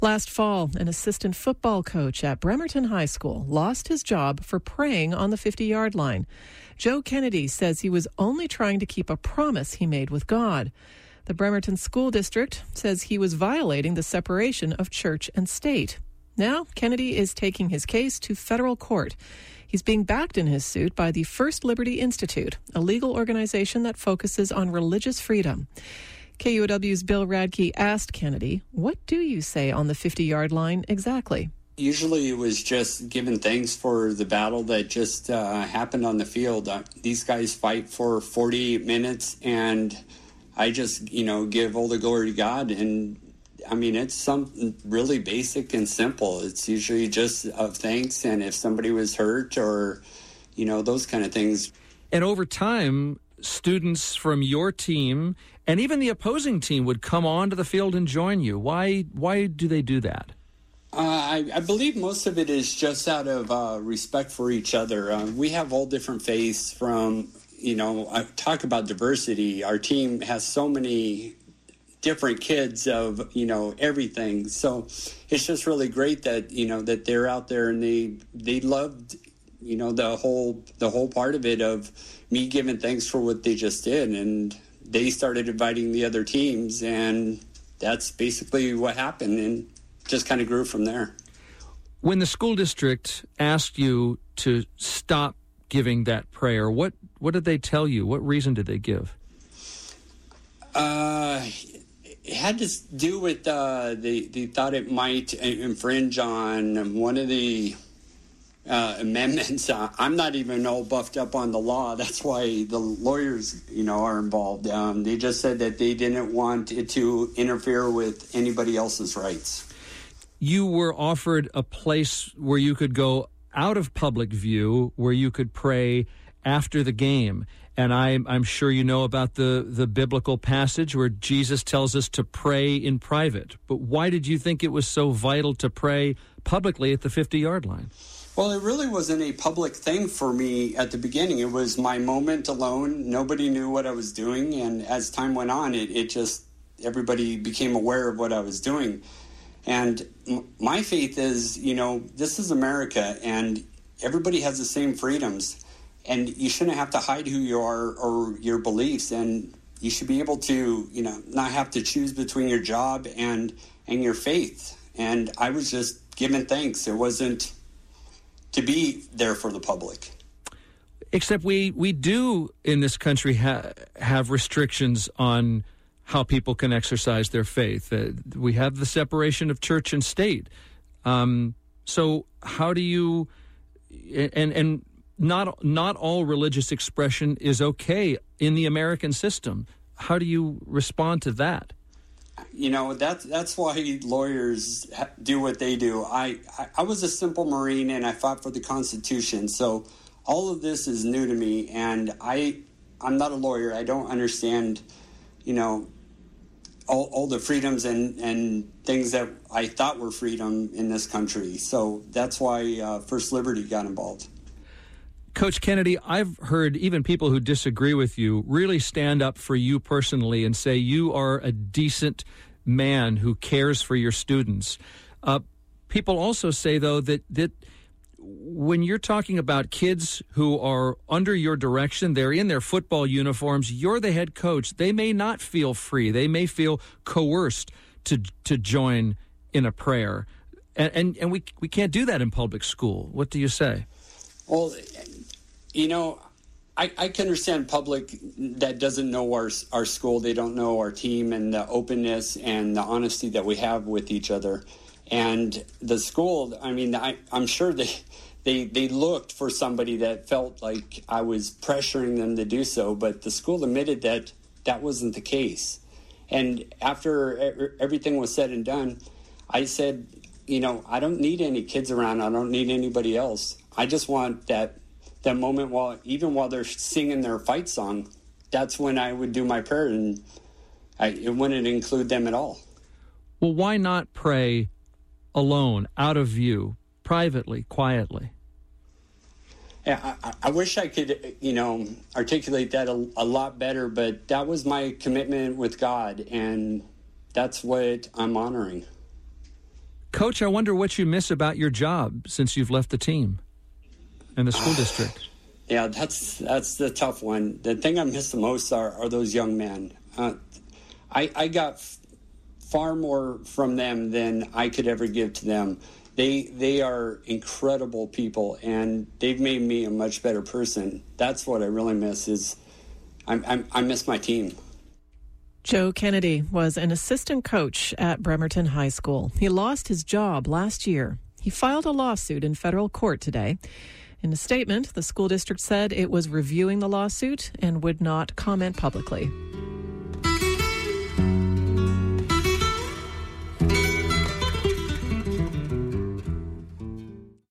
Last fall, an assistant football coach at Bremerton High School lost his job for praying on the 50-yard line. Joe Kennedy says he was only trying to keep a promise he made with God. The Bremerton School District says he was violating the separation of church and state. Now, Kennedy is taking his case to federal court. He's being backed in his suit by the First Liberty Institute, a legal organization that focuses on religious freedom. KUOW's Bill Radke asked Kennedy, what do you say on the 50-yard line exactly? Usually it was just giving thanks for the battle that just happened on the field. These guys fight for 48 minutes, and I just, give all the glory to God. And I mean, it's something really basic and simple. It's usually just of thanks, and if somebody was hurt or, those kind of things. And over time, students from your team and even the opposing team would come onto the field and join you. Why do they do that? I believe most of it is just out of respect for each other. We have all different faiths from, I talk about diversity. Our team has so many different kids of, everything. So it's just really great that, that they're out there and they loved, the whole part of it of me giving thanks for what they just did. And they started inviting the other teams, and that's basically what happened, and just kind of grew from there. When the school district asked you to stop giving that prayer, what did they tell you? What reason did they give? It had to do with they thought it might infringe on one of the amendments. I'm not even all buffed up on the law. That's why the lawyers, are involved. They just said that they didn't want it to interfere with anybody else's rights. You were offered a place where you could go out of public view, where you could pray after the game. And I'm sure you know about the biblical passage where Jesus tells us to pray in private. But why did you think it was so vital to pray publicly at the 50-yard line? Well, it really wasn't a public thing for me at the beginning. It was my moment alone. Nobody knew what I was doing. And as time went on, it just, everybody became aware of what I was doing. And my faith is, this is America, and everybody has the same freedoms. And you shouldn't have to hide who you are or your beliefs. And you should be able to, not have to choose between your job and your faith. And I was just giving thanks. It wasn't to be there for the public. Except we do in this country have restrictions on how people can exercise their faith. We have the separation of church and state. So how do you and not all religious expression is okay in the American system. How do you respond to that? That's why lawyers do what they do. I was a simple Marine, and I fought for the Constitution. So all of this is new to me, and I'm not a lawyer. I don't understand, all the freedoms and things that I thought were freedom in this country. So that's why First Liberty got involved. Coach Kennedy, I've heard even people who disagree with you really stand up for you personally and say you are a decent man who cares for your students. People also say, though, that when you're talking about kids who are under your direction, they're in their football uniforms, you're the head coach, they may not feel free. They may feel coerced to join in a prayer. And we can't do that in public school. What do you say? Well, I can understand public that doesn't know our school. They don't know our team and the openness and the honesty that we have with each other. And the school, I'm sure they looked for somebody that felt like I was pressuring them to do so, but the school admitted that wasn't the case. And after everything was said and done, I said, I don't need any kids around. I don't need anybody else. I just want that moment while they're singing their fight song, that's when I would do my prayer, and it wouldn't include them at all. Well, why not pray alone, out of view, privately, quietly? Yeah, I wish I could, articulate that a lot better, but that was my commitment with God, and that's what I'm honoring. Coach, I wonder what you miss about your job since you've left the team and the school district. Yeah, that's the tough one. The thing I miss the most are those young men. I got far more from them than I could ever give to them. They are incredible people, and they've made me a much better person. That's what I really miss is I miss my team. Joe Kennedy was an assistant coach at Bremerton High School. He lost his job last year. He filed a lawsuit in federal court today. In a statement, the school district said it was reviewing the lawsuit and would not comment publicly.